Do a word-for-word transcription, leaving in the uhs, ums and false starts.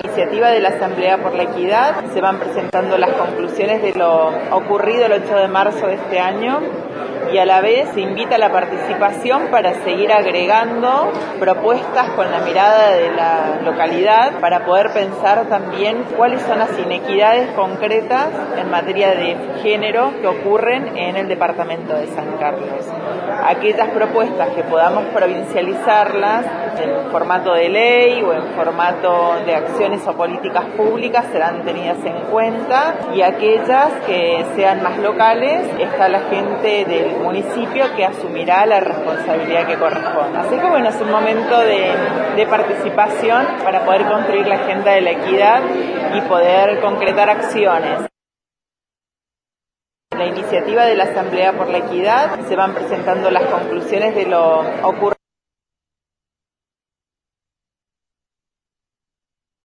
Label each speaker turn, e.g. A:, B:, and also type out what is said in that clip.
A: iniciativa de la Asamblea por la Equidad se van presentando las conclusiones de lo ocurrido el ocho de marzo de este año y a la vez se invita a la participación para seguir agregando propuestas con la mirada de la localidad para poder pensar también cuáles son las inequidades concretas en materia de género que ocurren en el departamento de San Carlos. Aquellas propuestas que podamos provincializarlas en formato de ley o en formato de acciones o políticas públicas serán tenidas en cuenta, y aquellas que sean más locales está la gente del municipio que asumirá la responsabilidad que corresponde. Así que bueno, es un momento de, de participación para poder construir la agenda de la equidad y poder concretar acciones. La iniciativa de la Asamblea por la Equidad se van presentando las conclusiones de lo ocurrido.